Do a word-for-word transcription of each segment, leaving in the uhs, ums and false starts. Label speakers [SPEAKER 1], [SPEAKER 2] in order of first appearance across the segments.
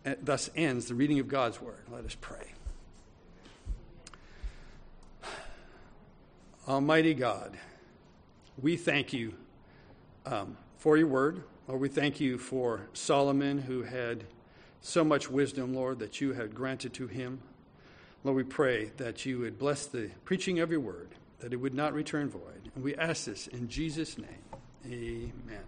[SPEAKER 1] thus ends the reading of God's word. Let us pray. Almighty God, we thank you um, for your word. Lord, we thank you for Solomon, who had so much wisdom, Lord, that you had granted to him. Lord, we pray that you would bless the preaching of your word, that it would not return void. And we ask this in Jesus' name. Amen.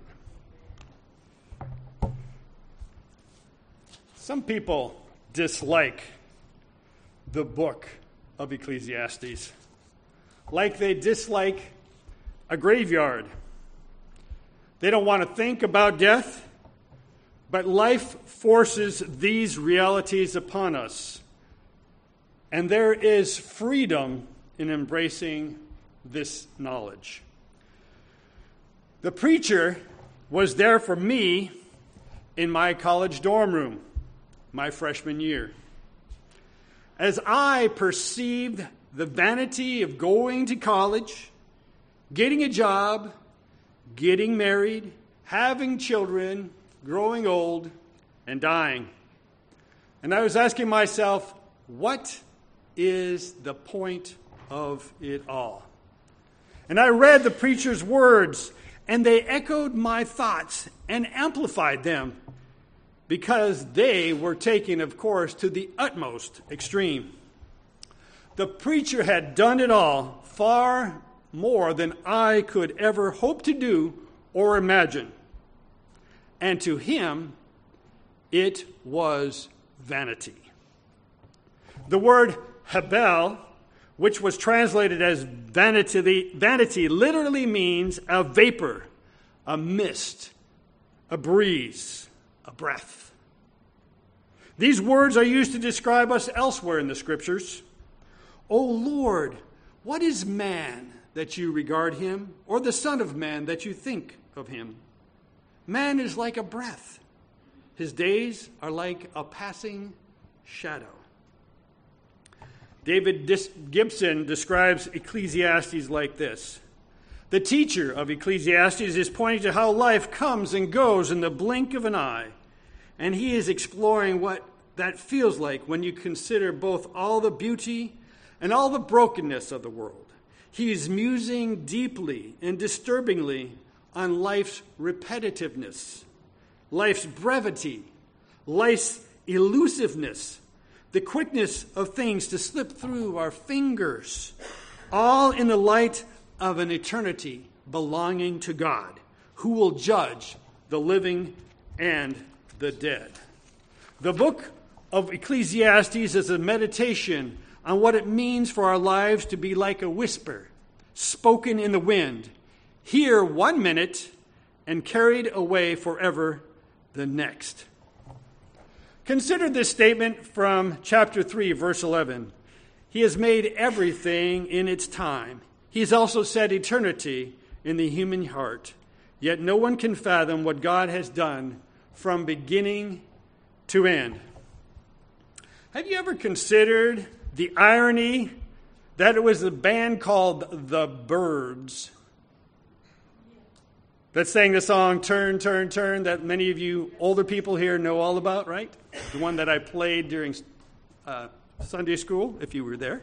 [SPEAKER 1] Some people dislike the book of Ecclesiastes, like they dislike a graveyard. They don't want to think about death, but life forces these realities upon us. And there is freedom in embracing this knowledge. The preacher was there for me in my college dorm room, my freshman year. As I perceived the vanity of going to college, getting a job, getting married, having children, growing old, and dying. And I was asking myself, what is the point of it all? And I read the preacher's words, and they echoed my thoughts and amplified them, because they were taken, of course, to the utmost extreme. The preacher had done it all, far more than I could ever hope to do or imagine. And to him, it was vanity. The word Hebel, which was translated as vanity, vanity literally means a vapor, a mist, a breeze, a breath. These words are used to describe us elsewhere in the Scriptures. O Lord, what is man that you regard him, or the Son of Man that you think of him? Man is like a breath. His days are like a passing shadow. David Gibson describes Ecclesiastes like this. The teacher of Ecclesiastes is pointing to how life comes and goes in the blink of an eye. And he is exploring what that feels like when you consider both all the beauty and all the brokenness of the world. He is musing deeply and disturbingly on life's repetitiveness, life's brevity, life's elusiveness, the quickness of things to slip through our fingers, all in the light of an eternity belonging to God, who will judge the living and the dead. The book of Ecclesiastes is a meditation on what it means for our lives to be like a whisper, spoken in the wind, here one minute and carried away forever the next. Consider this statement from chapter three, verse eleven. He has made everything in its time. He has also set eternity in the human heart. Yet no one can fathom what God has done from beginning to end. Have you ever considered the irony that it was a band called The Byrds that sang the song Turn, Turn, Turn that many of you older people here know all about, right? The one that I played during uh, Sunday school, if you were there.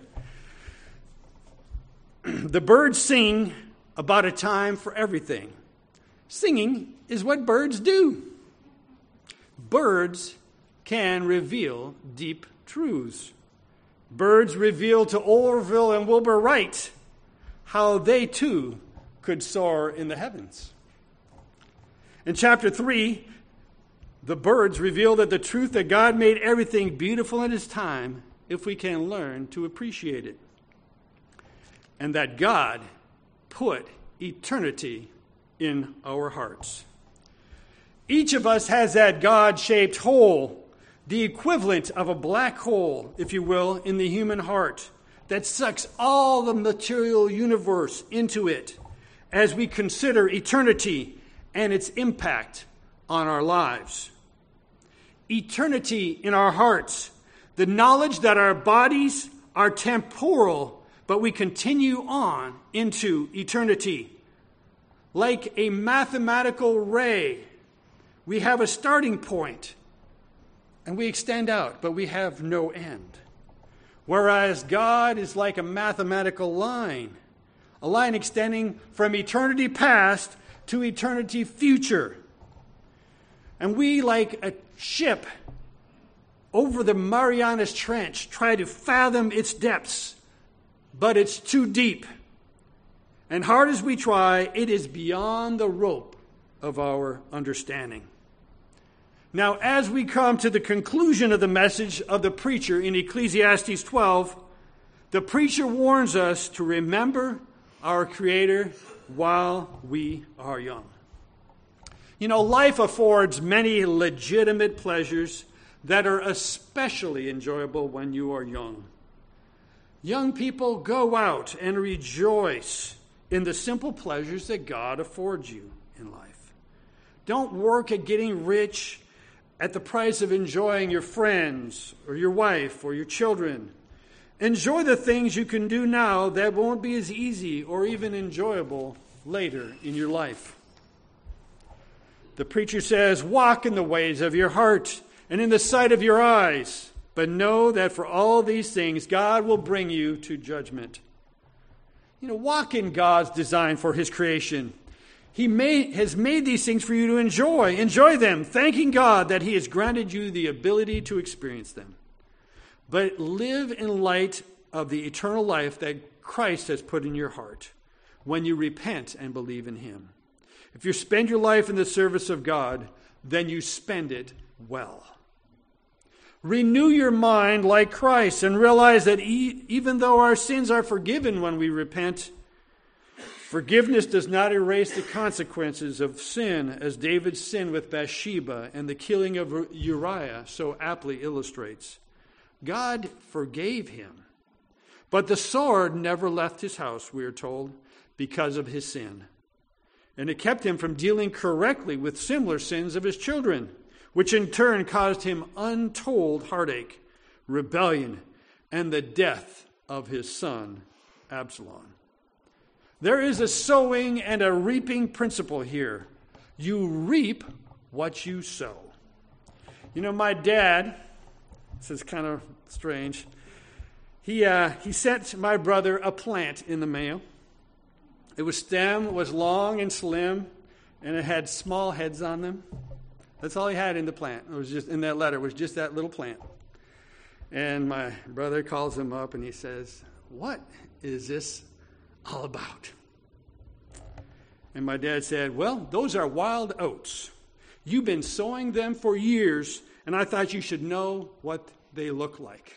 [SPEAKER 1] The Byrds sing about a time for everything. Singing is what birds do. Birds can reveal deep truths. Birds reveal to Orville and Wilbur Wright how they too could soar in the heavens. In chapter three, the birds reveal that the truth that God made everything beautiful in his time if we can learn to appreciate it. And that God put eternity in our hearts. Each of us has that God-shaped hole, the equivalent of a black hole, if you will, in the human heart that sucks all the material universe into it as we consider eternity and its impact on our lives. Eternity in our hearts, the knowledge that our bodies are temporal, but we continue on into eternity. Like a mathematical ray, we have a starting point, and we extend out, but we have no end. Whereas God is like a mathematical line, a line extending from eternity past to eternity future. And we, like a ship over the Marianas Trench, try to fathom its depths, but it's too deep. And hard as we try, it is beyond the rope of our understanding. Now, as we come to the conclusion of the message of the preacher in Ecclesiastes twelve, the preacher warns us to remember our Creator while we are young. You know, life affords many legitimate pleasures that are especially enjoyable when you are young. Young people, go out and rejoice in the simple pleasures that God affords you in life. Don't work at getting rich at the price of enjoying your friends or your wife or your children. Enjoy the things you can do now that won't be as easy or even enjoyable later in your life. The preacher says, walk in the ways of your heart and in the sight of your eyes, but know that for all these things God will bring you to judgment. You know, walk in God's design for his creation. He made, has made these things for you to enjoy. Enjoy them, thanking God that he has granted you the ability to experience them. But live in light of the eternal life that Christ has put in your heart when you repent and believe in him. If you spend your life in the service of God, then you spend it well. Renew your mind like Christ and realize that e- even though our sins are forgiven when we repent, forgiveness does not erase the consequences of sin, as David's sin with Bathsheba and the killing of Uriah so aptly illustrates. God forgave him, but the sword never left his house, we are told, because of his sin. And it kept him from dealing correctly with similar sins of his children, which in turn caused him untold heartache, rebellion, and the death of his son, Absalom. There is a sowing and a reaping principle here. You reap what you sow. You know, my dad, this is kind of strange, he uh, he sent my brother a plant in the mail. It was stem, was long and slim, and it had small heads on them. That's all he had in the plant. It was just in that letter, was just that little plant. And my brother calls him up and he says, "What is this all about?" And my dad said, "Well, those are wild oats. You've been sowing them for years, and I thought you should know what they look like."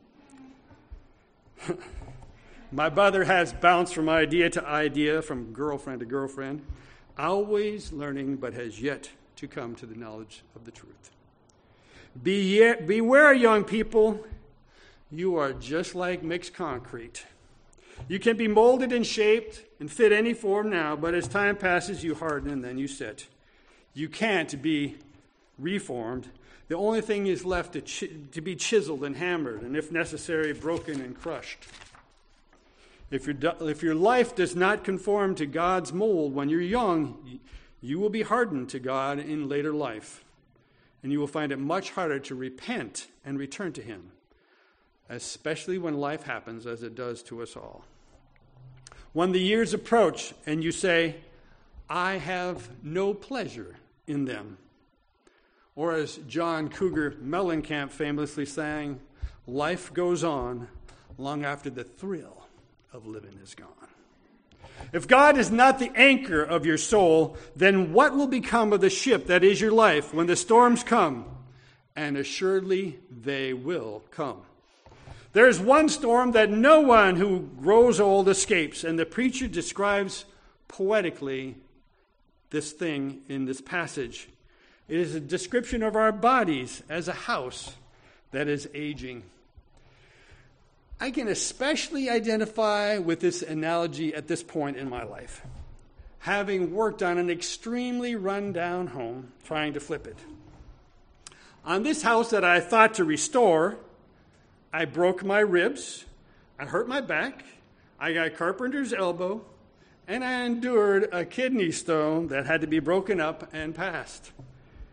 [SPEAKER 1] My brother has bounced from idea to idea, from girlfriend to girlfriend, always learning, but has yet to come to the knowledge of the truth. Be, beware, young people. You are just like mixed concrete. You can be molded and shaped and fit any form now, but as time passes, you harden and then you sit. You can't be reformed. The only thing is left to, ch- to be chiseled and hammered, and if necessary, broken and crushed. If your, if your life does not conform to God's mold when you're young, you will be hardened to God in later life, and you will find it much harder to repent and return to him, especially when life happens as it does to us all. When the years approach and you say, "I have no pleasure in them," or as John Cougar Mellencamp famously sang, "Life goes on long after the thrill of living is gone." If God is not the anchor of your soul, then what will become of the ship that is your life when the storms come? And assuredly they will come. There is one storm that no one who grows old escapes, and the preacher describes poetically this thing in this passage. It is a description of our bodies as a house that is aging. I can especially identify with this analogy at this point in my life, having worked on an extremely run-down home, trying to flip it. On this house that I thought to restore, I broke my ribs, I hurt my back, I got carpenter's elbow, and I endured a kidney stone that had to be broken up and passed.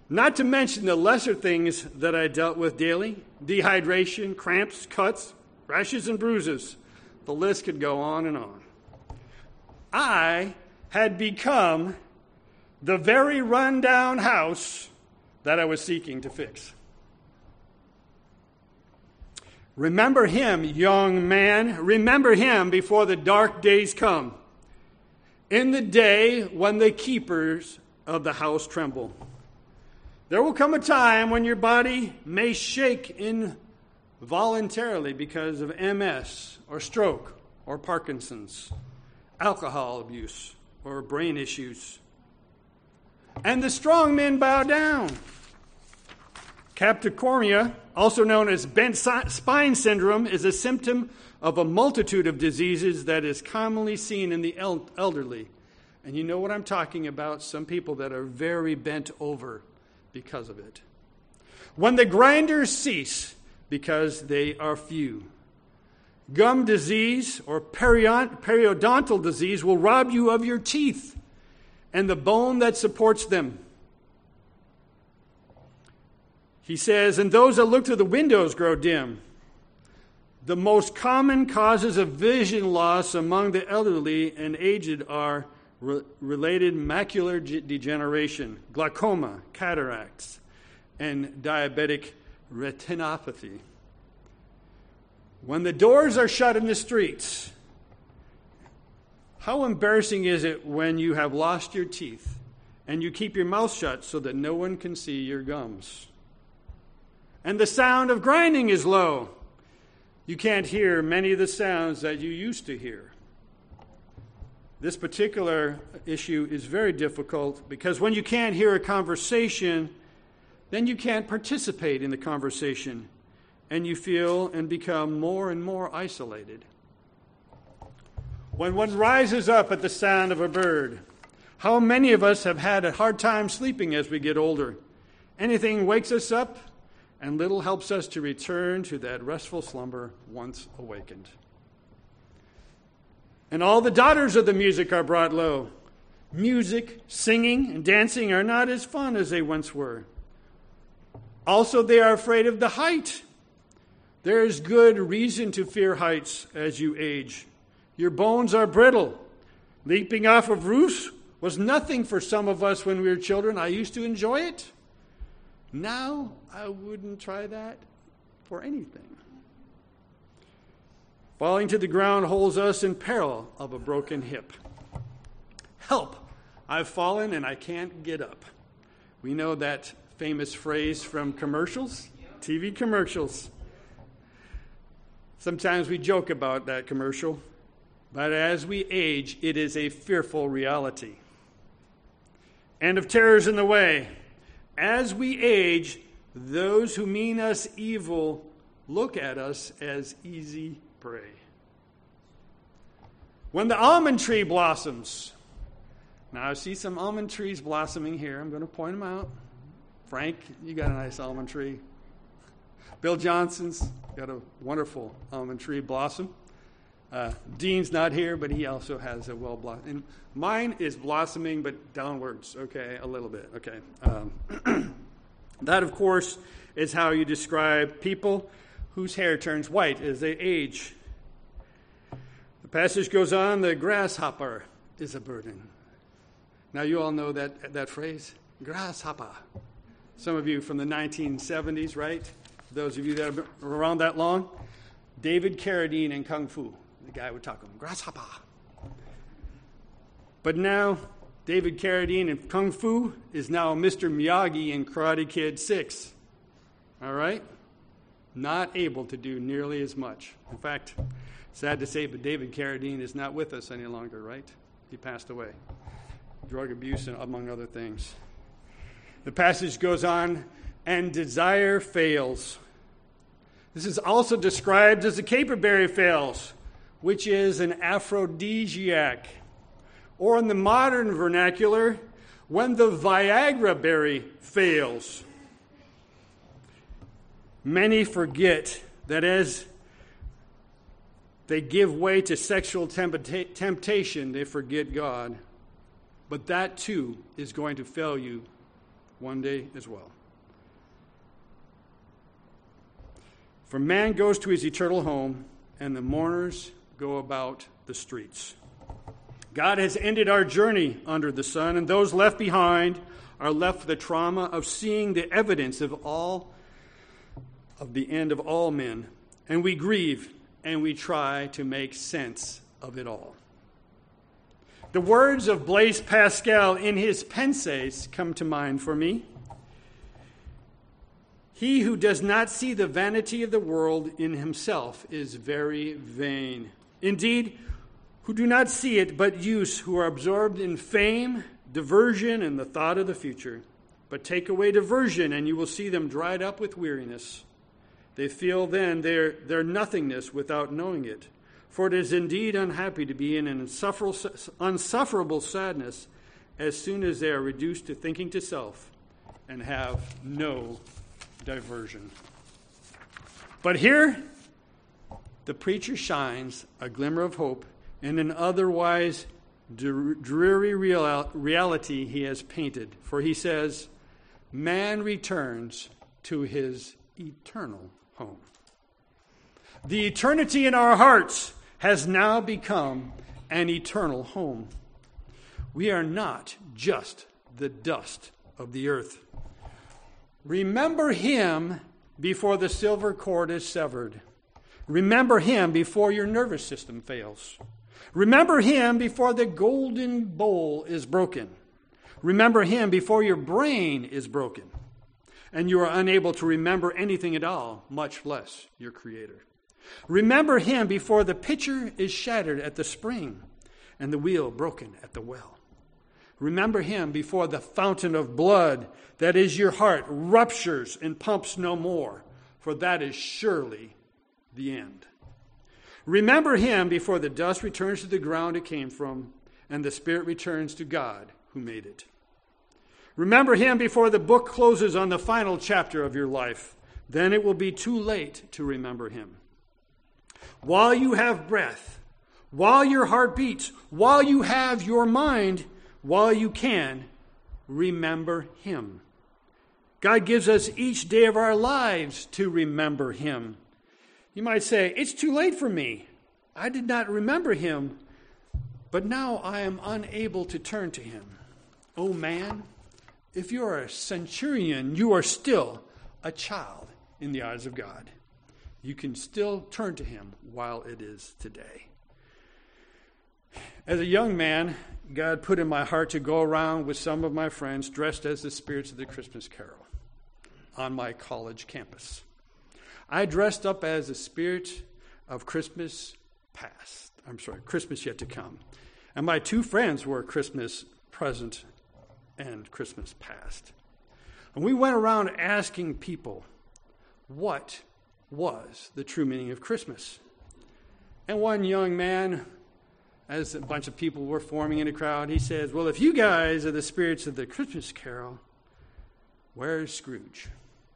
[SPEAKER 1] Not to mention the lesser things that I dealt with daily: dehydration, cramps, cuts, rashes, and bruises. The list could go on and on. I had become the very run-down house that I was seeking to fix. Remember him, young man. Remember him before the dark days come, in the day when the keepers of the house tremble. There will come a time when your body may shake involuntarily because of M S or stroke or Parkinson's, alcohol abuse or brain issues. And the strong men bow down. Capricornia, also known as bent spine syndrome, is a symptom of a multitude of diseases that is commonly seen in the elderly. And you know what I'm talking about, some people that are very bent over because of it. When the grinders cease, because they are few. Gum disease or periodontal disease will rob you of your teeth and the bone that supports them. He says, and those that look through the windows grow dim. The most common causes of vision loss among the elderly and aged are re- related macular g- degeneration, glaucoma, cataracts, and diabetic retinopathy. When the doors are shut in the streets, how embarrassing is it when you have lost your teeth and you keep your mouth shut so that no one can see your gums? And the sound of grinding is low. You can't hear many of the sounds that you used to hear. This particular issue is very difficult because when you can't hear a conversation, then you can't participate in the conversation, and you feel and become more and more isolated. When one rises up at the sound of a bird, how many of us have had a hard time sleeping as we get older? Anything wakes us up, and little helps us to return to that restful slumber once awakened. And all the daughters of the music are brought low. Music, singing, and dancing are not as fun as they once were. Also, they are afraid of the height. There is good reason to fear heights as you age. Your bones are brittle. Leaping off of roofs was nothing for some of us when we were children. I used to enjoy it. Now, I wouldn't try that for anything. Falling to the ground holds us in peril of a broken hip. Help! I've fallen and I can't get up. We know that famous phrase from commercials, T V commercials. Sometimes we joke about that commercial, but as we age, it is a fearful reality. And of terrors in the way. As we age, those who mean us evil look at us as easy prey. When the almond tree blossoms, now I see some almond trees blossoming here. I'm going to point them out. Frank, you got a nice almond tree. Bill Johnson's got a wonderful almond tree blossom. Uh, Dean's not here, but he also has a well blossom. And mine is blossoming, but downwards, okay, a little bit, okay. Um, that, of course, is how you describe people whose hair turns white as they age. The passage goes on, the grasshopper is a burden. Now, you all know that, that phrase, grasshopper. Some of you from the nineteen seventies, right? Those of you that have been around that long. David Carradine in Kung Fu. The guy would talk to him, grasshopper. But now, David Carradine in Kung Fu is now Mister Miyagi in Karate Kid six. All right? Not able to do nearly as much. In fact, sad to say, but David Carradine is not with us any longer, right? He passed away. Drug abuse, and among other things. The passage goes on, and desire fails. This is also described as the caperberry fails, which is an aphrodisiac. Or in the modern vernacular, when the Viagra berry fails. Many forget that as they give way to sexual tempta- temptation, they forget God. But that too is going to fail you one day as well. For man goes to his eternal home, and the mourners go about the streets. God has ended our journey under the sun, and those left behind are left with the trauma of seeing the evidence of all of the end of all men. And we grieve, and we try to make sense of it all. The words of Blaise Pascal in his Pensées come to mind for me. He who does not see the vanity of the world in himself is very vain. Indeed, who do not see it, but use, who are absorbed in fame, diversion, and the thought of the future. But take away diversion, and you will see them dried up with weariness. They feel then their, their nothingness without knowing it. For it is indeed unhappy to be in an insufferable, unsufferable sadness as soon as they are reduced to thinking to self and have no diversion. But here, the preacher shines a glimmer of hope in an otherwise dreary real, reality he has painted. For he says, man returns to his eternal home. The eternity in our hearts has now become an eternal home. We are not just the dust of the earth. Remember him before the silver cord is severed. Remember him before your nervous system fails. Remember him before the golden bowl is broken. Remember him before your brain is broken and you are unable to remember anything at all, much less your Creator. Remember him before the pitcher is shattered at the spring and the wheel broken at the well. Remember him before the fountain of blood, that is your heart, ruptures and pumps no more, for that is surely the end. Remember him before the dust returns to the ground it came from, and the spirit returns to God who made it. Remember him before the book closes on the final chapter of your life. Then it will be too late to remember him. While you have breath, while your heart beats, while you have your mind, while you can, remember him. God gives us each day of our lives to remember him. You might say, it's too late for me. I did not remember him, but now I am unable to turn to him. Oh man, if you are a centurion, you are still a child in the eyes of God. You can still turn to him while it is today. As a young man, God put in my heart to go around with some of my friends dressed as the spirits of the Christmas carol on my college campus. I dressed up as the spirit of Christmas past. I'm sorry, Christmas yet to come. And my two friends were Christmas present and Christmas past. And we went around asking people, what was the true meaning of Christmas? And one young man, as a bunch of people were forming in a crowd, he says, well, if you guys are the spirits of the Christmas carol, where's Scrooge?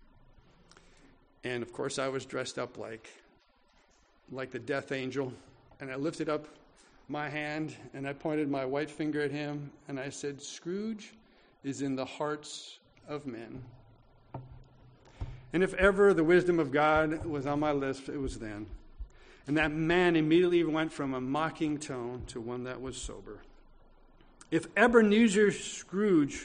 [SPEAKER 1] And of course I was dressed up like, like the death angel, and I lifted up my hand and I pointed my white finger at him and I said, Scrooge is in the hearts of men. And if ever the wisdom of God was on my lips, it was then. And that man immediately went from a mocking tone to one that was sober. If Ebenezer Scrooge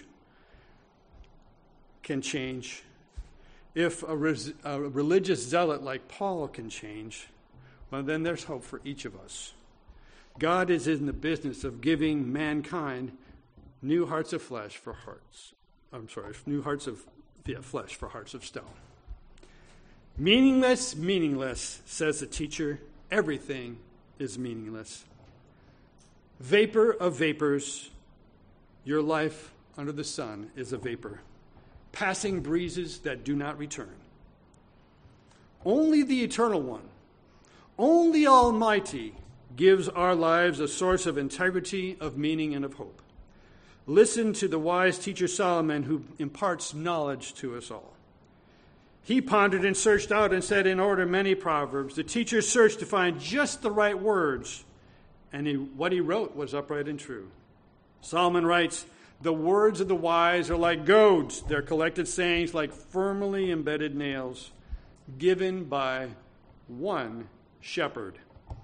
[SPEAKER 1] can change, if a, res- a religious zealot like Paul can change, well, then there's hope for each of us. God is in the business of giving mankind new hearts of flesh for hearts. I'm sorry, new hearts of yeah, flesh for hearts of stone. Meaningless, meaningless, says the teacher. Everything is meaningless. Vapor of vapors, your life under the sun is a vapor. Passing breezes that do not return. Only the Eternal One, only Almighty, gives our lives a source of integrity, of meaning, and of hope. Listen to the wise teacher Solomon, who imparts knowledge to us all. He pondered and searched out and set in order many proverbs. The teacher searched to find just the right words, and he, what he wrote was upright and true. Solomon writes, The words of the wise are like goads, their collected sayings like firmly embedded nails, given by one shepherd.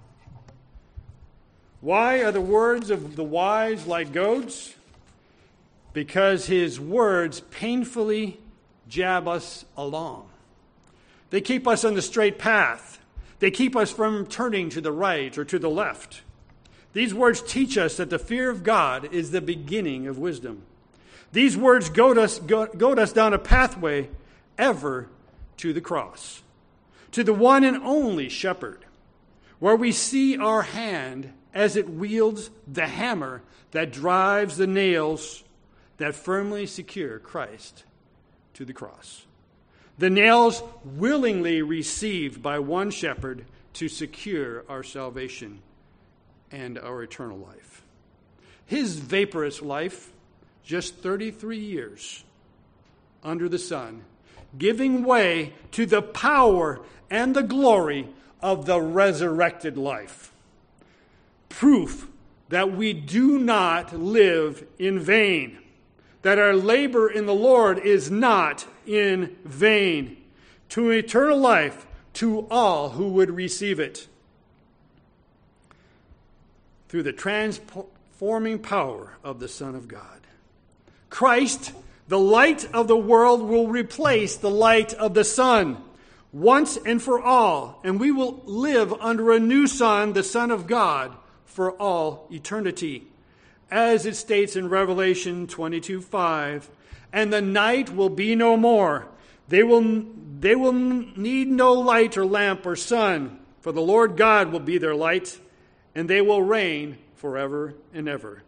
[SPEAKER 1] Why are the words of the wise like goads? Because his words painfully jab us along. They keep us on the straight path. They keep us from turning to the right or to the left. These words teach us that the fear of God is the beginning of wisdom. These words goad us, goad us down a pathway ever to the cross, to the one and only shepherd, where we see our hand as it wields the hammer that drives the nails that firmly secure Christ to the cross. The nails willingly received by one shepherd to secure our salvation and our eternal life. His vaporous life, just thirty-three years under the sun, giving way to the power and the glory of the resurrected life. Proof that we do not live in vain, that our labor in the Lord is not in vain, to eternal life to all who would receive it. Through the transforming power of the Son of God. Christ, the light of the world, will replace the light of the sun once and for all, and we will live under a new Son, the Son of God, for all eternity. As it states in Revelation twenty-two five, and the night will be no more. They will, they will need no light or lamp or sun, for the Lord God will be their light, and they will reign forever and ever.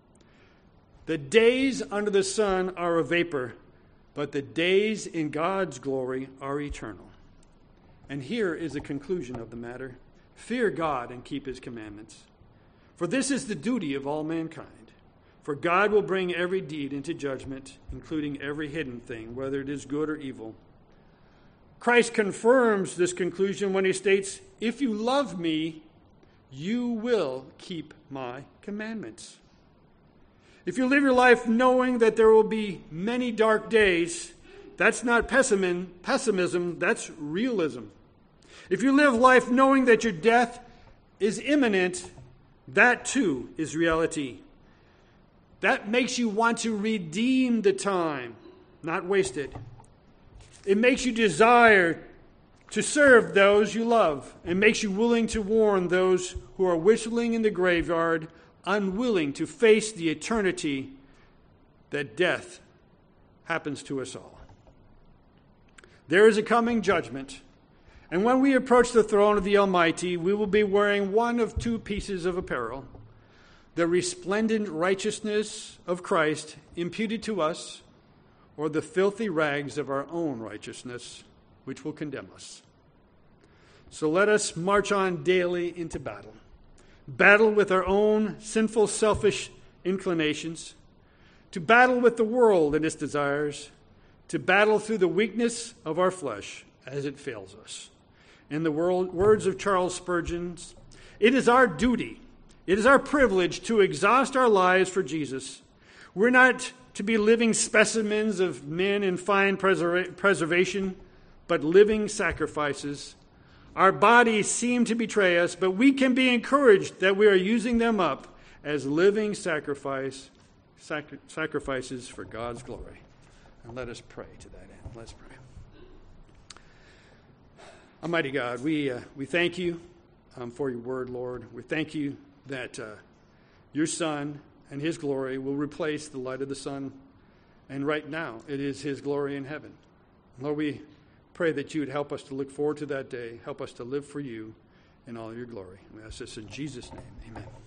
[SPEAKER 1] The days under the sun are a vapor, but the days in God's glory are eternal. And here is the conclusion of the matter. Fear God and keep his commandments. For this is the duty of all mankind. For God will bring every deed into judgment, including every hidden thing, whether it is good or evil. Christ confirms this conclusion when he states, if you love me, you will keep my commandments. If you live your life knowing that there will be many dark days, that's not pessimism, pessimism, that's realism. If you live life knowing that your death is imminent, that too is reality. That makes you want to redeem the time, not waste it. It makes you desire to serve those you love. It makes you willing to warn those who are whistling in the graveyard, unwilling to face the eternity that death happens to us all. There is a coming judgment, and when we approach the throne of the Almighty, we will be wearing one of two pieces of apparel: the resplendent righteousness of Christ imputed to us, or the filthy rags of our own righteousness, which will condemn us. So let us march on daily into battle. Battle with our own sinful, selfish inclinations, to battle with the world and its desires, to battle through the weakness of our flesh as it fails us. In the words of Charles Spurgeon, it is our duty, it is our privilege to exhaust our lives for Jesus. We're not to be living specimens of men in fine preser- preservation, but living sacrifices. Our bodies seem to betray us, but we can be encouraged that we are using them up as living sacrifice, sacri- sacrifices for God's glory. And let us pray to that end. Let's pray. Almighty God, we uh, we thank you um, for your word, Lord. We thank you that uh, your Son and his glory will replace the light of the sun. And right now, it is his glory in heaven. Lord, we pray that you would help us to look forward to that day. Help us to live for you in all your glory. We ask this in Jesus' name. Amen.